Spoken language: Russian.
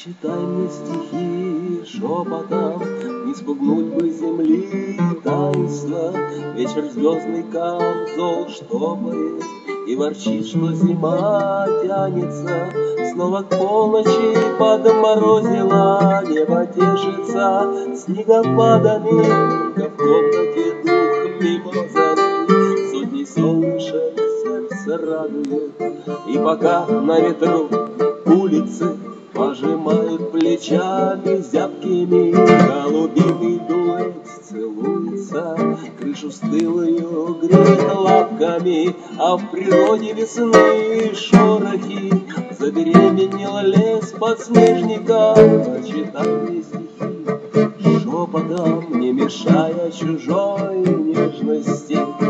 Читай мне стихи шепотом, не спугнуть бы земли таинства. Вечер звездный камзол штопает и ворчит, что зима тянется. Снова к полночи подморозило, небо тешится снегопадами. Только в комнате дух мимозами, сотни солнышек сердце радует. И пока на ветру улицы пожимают плечами зябкими, голубиный дуэт целуется, крышу стылую греет лапками, а в природе весны шорохи. Забеременел лес подснежником, читай мне стихи шепотом, не мешая чужой нежности.